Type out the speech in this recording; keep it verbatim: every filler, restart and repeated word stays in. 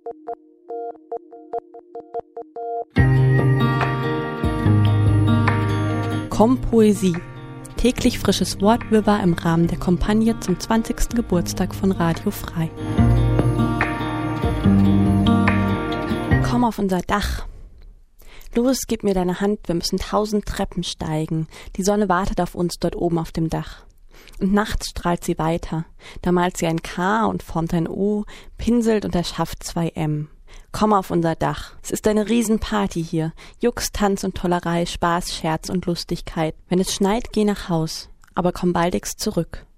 Kompoesie. Täglich frisches Wortwirrwarr im Rahmen der Kampagne zum zwanzigsten Geburtstag von Radio Frei. Komm auf unser Dach. Los, gib mir deine Hand, wir müssen tausend Treppen steigen. Die Sonne wartet auf uns dort oben auf dem Dach. Und nachts strahlt sie weiter. Da malt sie ein K und formt ein O, pinselt und erschafft zwei M. Komm auf unser Dach. Es ist eine Riesenparty hier. Jux, Tanz und Tollerei, Spaß, Scherz und Lustigkeit. Wenn es schneit, geh nach Haus. Aber komm baldigst zurück.